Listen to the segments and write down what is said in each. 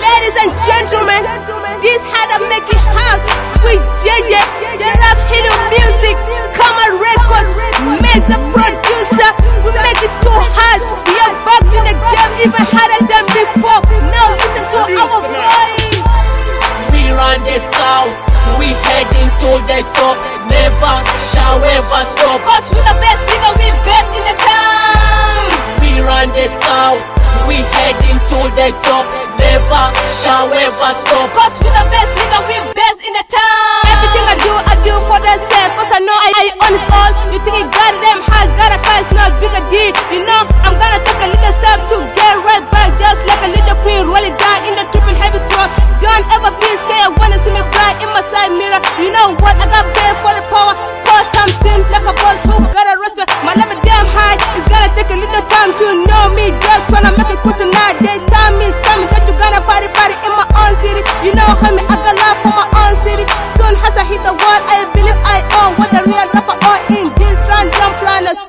Ladies and gentlemen, this how to make it hot with JJ, the rap hero music. Come on record, make the producer. We make it too hard. We are back to the game, even harder than before. Now listen to our voice. We run the south, we heading to the top. Never shall ever stop. Cause we the best, nigga, we best in the town. We run the south, we heading to the top. Never shall ever stop. Cause we the best, nigga, we best in the town. Everything I do for the sake. Cause I know I own it all. You think you got it, them has got a car, it's not big a deal. You know, I'm gonna take a little step to get right back. Just like a little queen, roll it down in the triple heavy throw. Don't ever be scared, wanna see me fly in my side mirror. You know what, I got paid for the power. Cause something like a boss who gotta respect. My level damn high, it's gonna take a little time to know me. Just tryna make it cool tonight. Daytime is coming that you gonna party in my own city. You know how me, I got love for my own city. Soon as I hit the wall, I believe I own what the real rapper are in this random planet.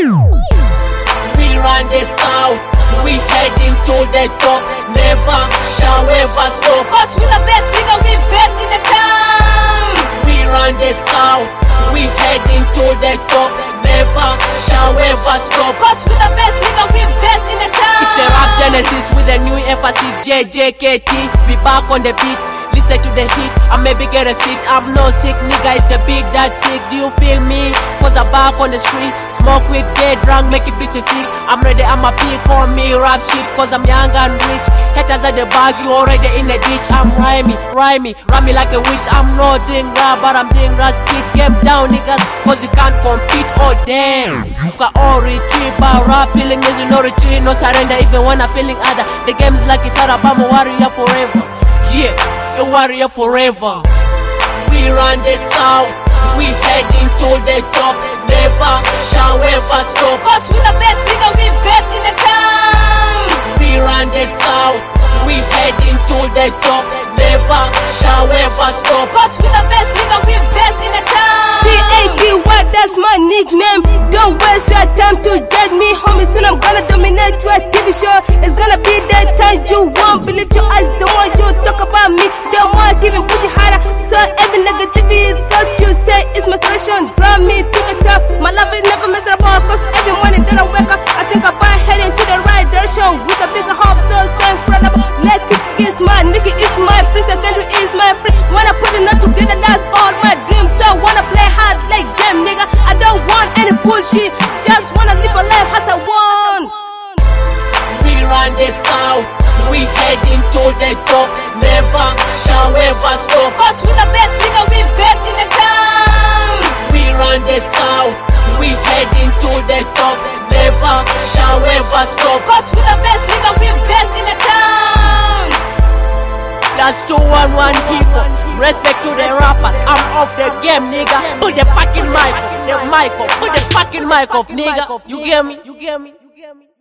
We run the south, we heading to the top. Never shall ever stop. Cause we the best, nigga, we best in the town. We run the south, we heading to the top. Never shall ever stop. Cause we the best, nigga, we best in the town. It's a rap genesis with a new emphasis. JJKT, be back on the beat. Listen to the heat, I maybe get a seat. I'm no sick, nigga, it's the beat that's sick. Do you feel me? Cause I'm back on the street. Smoke with get drunk, make it bitches sick. I'm ready, I'm a peak on me, rap shit. Cause I'm young and rich. Haters at the back, you already in the ditch. I'm rhyming like a witch. I'm not doing rap, but I'm doing rap speech. Game down, niggas, cause you can't compete. Oh damn, you got all retreat, but rap feeling is no retreat, no surrender. Even when I'm feeling other, the game's like it's not about a warrior forever. Yeah, a warrior forever. We run the south, we heading to the top. Never shall ever stop. Cause we the best, nigga, we best in the town. We run the south, we heading to the top. Never shall ever stop. Cause we the best, nigga, we best in the town. C-A-D-Y, that's my nickname. Don't waste your time to judge me, homie. Soon I'm gonna dominate your TV show. It's gonna be that time you won't believe your eyes. The more you talk about me, the more I keep push it harder. So every negativity thought you say is my solution. Draw me to the top. My love is never miserable. Cause every morning that I wake up, I think about heading to the right direction. With a bigger hope, so incredible. Let's keep it, is my nigga, is my prince. The country is my prince. Wanna put it all together, that's all my dreams. So wanna play hard like them, nigga. I don't want any bullshit. Just wanna live a life as I want. We run the south, we heading to the top. Never shall ever stop. Cause we the best, nigga, we best in the town. We run the south, we heading to the top. Never shall ever stop. Cause we the best, nigga, we best in the town. That's 211 people. Respect to the rappers. I'm off the game, nigga. Put the fucking mic off, put the fucking mic off, nigga. You get me?